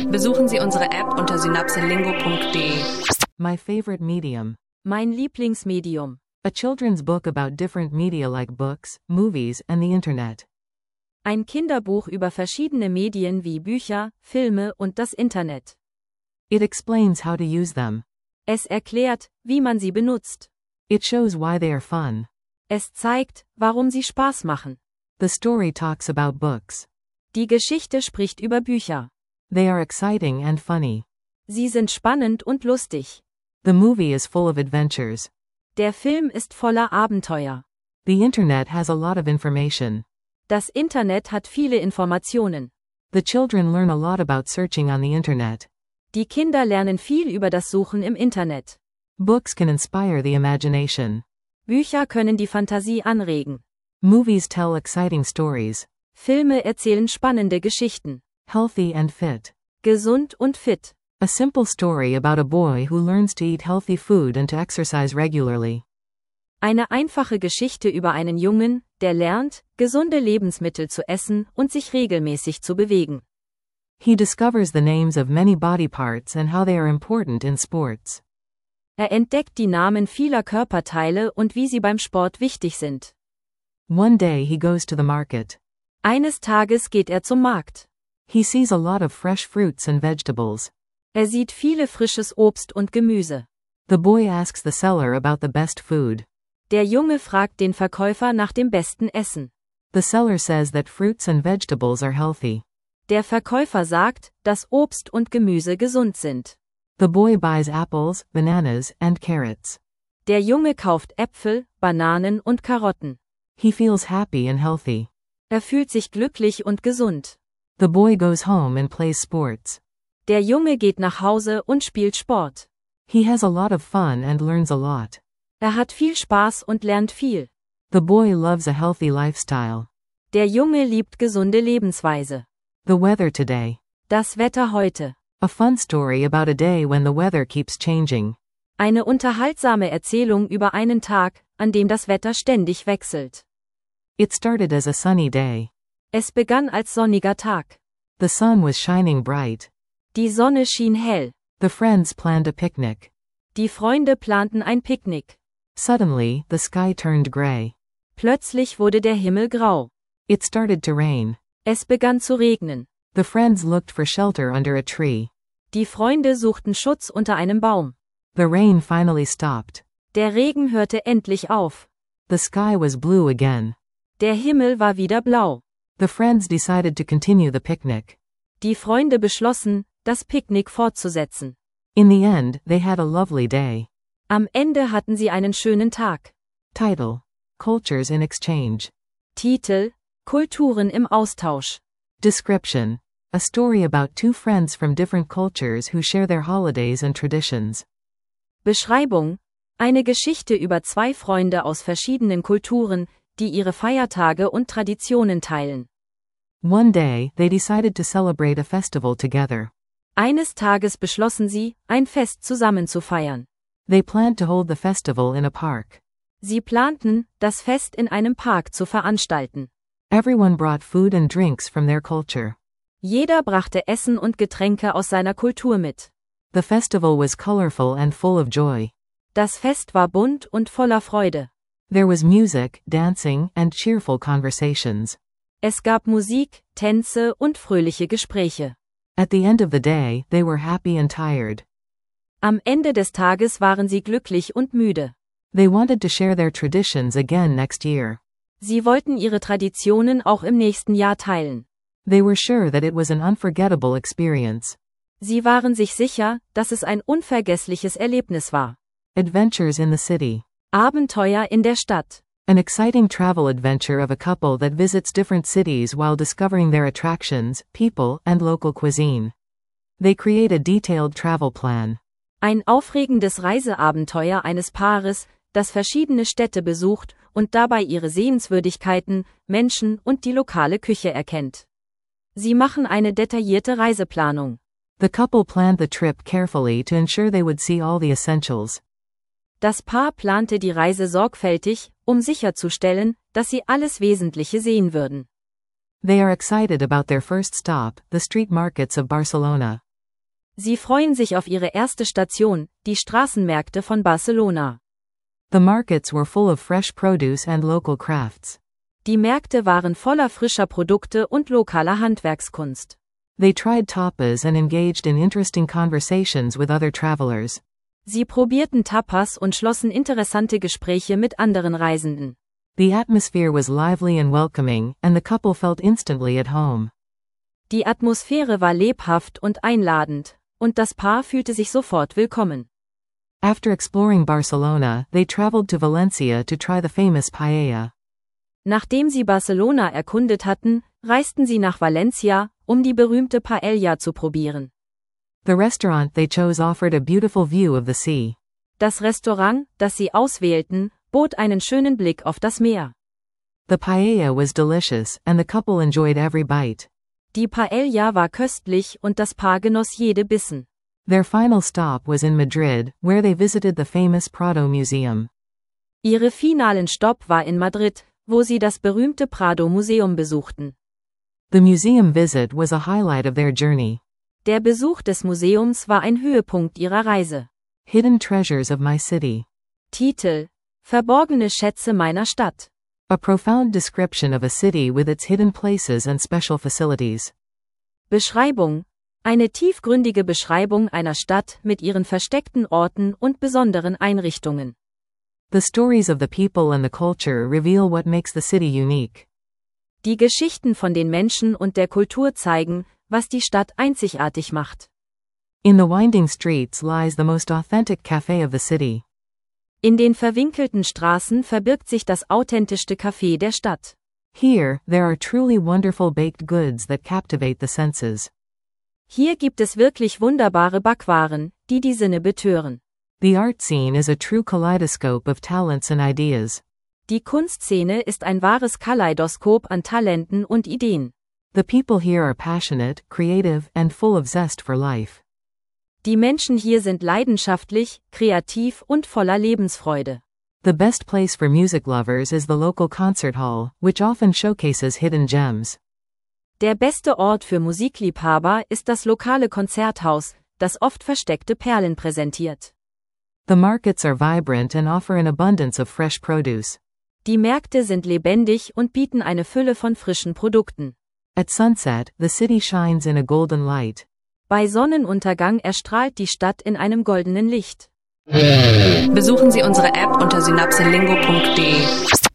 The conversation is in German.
Besuchen Sie unsere App unter synapselingo.de. My favorite medium. Mein Lieblingsmedium. A children's book about different media like books, movies, and the internet. Ein Kinderbuch über verschiedene Medien wie Bücher, Filme und das Internet. It explains how to use them. Es erklärt, wie man sie benutzt. It shows why they are fun. Es zeigt, warum sie Spaß machen. The story talks about books. Die Geschichte spricht über Bücher. They are exciting and funny. Sie sind spannend und lustig. The movie is full of adventures. Der Film ist voller Abenteuer. The internet has a lot of information. Das Internet hat viele Informationen. The children learn a lot about searching on the internet. Die Kinder lernen viel über das Suchen im Internet. Books can inspire the imagination. Bücher können die Fantasie anregen. Movies tell exciting stories. Filme erzählen spannende Geschichten. Healthy and fit. Gesund und fit. A simple story about a boy who learns to eat healthy food and to exercise regularly. Eine einfache Geschichte über einen Jungen, der lernt, gesunde Lebensmittel zu essen und sich regelmäßig zu bewegen. He discovers the names of many body parts and how they are important in sports. Er entdeckt die Namen vieler Körperteile und wie sie beim Sport wichtig sind. One day he goes to the market. Eines Tages geht er zum Markt. He sees a lot of fresh fruits and vegetables. Er sieht viele frisches Obst und Gemüse. The boy asks the seller about the best food. Der Junge fragt den Verkäufer nach dem besten Essen. The seller says that fruits and vegetables are healthy. Der Verkäufer sagt, dass Obst und Gemüse gesund sind. The boy buys apples, bananas, and carrots. Der Junge kauft Äpfel, Bananen und Karotten. He feels happy and healthy. Er fühlt sich glücklich und gesund. The boy goes home and plays sports. Der Junge geht nach Hause und spielt Sport. He has a lot of fun and learns a lot. Er hat viel Spaß und lernt viel. The boy loves a healthy lifestyle. Der Junge liebt gesunde Lebensweise. The weather today. Das Wetter heute. A fun story about a day when the weather keeps changing. Eine unterhaltsame Erzählung über einen Tag, an dem das Wetter ständig wechselt. It started as a sunny day. Es begann als sonniger Tag. The sun was shining bright. Die Sonne schien hell. The friends planned a picnic. Die Freunde planten ein Picknick. Suddenly, the sky turned gray. Plötzlich wurde der Himmel grau. It started to rain. Es begann zu regnen. The friends looked for shelter under a tree. Die Freunde suchten Schutz unter einem Baum. The rain finally stopped. Der Regen hörte endlich auf. The sky was blue again. Der Himmel war wieder blau. The friends decided to continue the picnic. Die Freunde beschlossen, das Picknick fortzusetzen. In the end, they had a lovely day. Am Ende hatten sie einen schönen Tag. Title: Cultures in Exchange. Titel: Kulturen im Austausch. Description: A story about two friends from different cultures who share their holidays and traditions. Beschreibung: Eine Geschichte über zwei Freunde aus verschiedenen Kulturen, die ihre Feiertage und Traditionen teilen. One day, they decided to celebrate a festival together. Eines Tages beschlossen sie, ein Fest zusammen zu feiern. They planned to hold the festival in a park. Sie planten, das Fest in einem Park zu veranstalten. Everyone brought food and drinks from their culture. Jeder brachte Essen und Getränke aus seiner Kultur mit. The festival was colorful and full of joy. Das Fest war bunt und voller Freude. There was music, dancing, and cheerful conversations. Es gab Musik, Tänze und fröhliche Gespräche. At the end of the day, they were happy and tired. Am Ende des Tages waren sie glücklich und müde. They wanted to share their traditions again next year. Sie wollten ihre Traditionen auch im nächsten Jahr teilen. They were sure that it was an unforgettable experience. Sie waren sich sicher, dass es ein unvergessliches Erlebnis war. Adventures in the city. Abenteuer in der Stadt. An exciting travel adventure of a couple that visits different cities while discovering their attractions, people, and local cuisine. They create a detailed travel plan. Ein aufregendes Reiseabenteuer eines Paares, das verschiedene Städte besucht und dabei ihre Sehenswürdigkeiten, Menschen und die lokale Küche erkennt. Sie machen eine detaillierte Reiseplanung. The couple planned the trip carefully to ensure they would see all the essentials. Das Paar plante die Reise sorgfältig, um sicherzustellen, dass sie alles Wesentliche sehen würden. They are excited about their first stop, the street markets of Barcelona. Sie freuen sich auf ihre erste Station, die Straßenmärkte von Barcelona. The markets were full of fresh produce and local crafts. Die Märkte waren voller frischer Produkte und lokaler Handwerkskunst. They tried tapas and engaged in interesting conversations with other travelers. Sie probierten Tapas und schlossen interessante Gespräche mit anderen Reisenden. The atmosphere was lively and welcoming, and the couple felt instantly at home. Die Atmosphäre war lebhaft und einladend, und das Paar fühlte sich sofort willkommen. After exploring Barcelona, they traveled to Valencia to try the famous paella. Nachdem sie Barcelona erkundet hatten, reisten sie nach Valencia, um die berühmte Paella zu probieren. The restaurant they chose offered a beautiful view of the sea. Das Restaurant, das sie auswählten, bot einen schönen Blick auf das Meer. The paella was delicious, and the couple enjoyed every bite. Die Paella war köstlich und das Paar genoss jede Bissen. Their final stop was in Madrid, where they visited the famous Prado Museum. Ihre finalen Stopp war in Madrid, wo sie das berühmte Prado-Museum besuchten. The museum visit was a highlight of their journey. Der Besuch des Museums war ein Höhepunkt ihrer Reise. Hidden Treasures of My City. Titel: Verborgene Schätze meiner Stadt. A profound description of a city with its hidden places and special facilities. Beschreibung: Eine tiefgründige Beschreibung einer Stadt mit ihren versteckten Orten und besonderen Einrichtungen. The stories of the people and the culture reveal what makes the city unique. Die Geschichten von den Menschen und der Kultur zeigen, was die Stadt einzigartig macht. In the winding streets lies the most authentic café of the city. In den verwinkelten Straßen verbirgt sich das authentischste Café der Stadt. Here, there are truly wonderful baked goods that captivate the senses. Hier gibt es wirklich wunderbare Backwaren, die die Sinne betören. The art scene is a true kaleidoscope of talents and ideas. Die Kunstszene ist ein wahres Kaleidoskop an Talenten und Ideen. The people here are passionate, creative, and full of zest for life. Die Menschen hier sind leidenschaftlich, kreativ und voller Lebensfreude. The best place for music lovers is the local concert hall, which often showcases hidden gems. Der beste Ort für Musikliebhaber ist das lokale Konzerthaus, das oft versteckte Perlen präsentiert. The markets are vibrant and offer an abundance of fresh produce. Die Märkte sind lebendig und bieten eine Fülle von frischen Produkten. At sunset, the city shines in a golden light. Bei Sonnenuntergang erstrahlt die Stadt in einem goldenen Licht. Besuchen Sie unsere App unter synapselingo.de.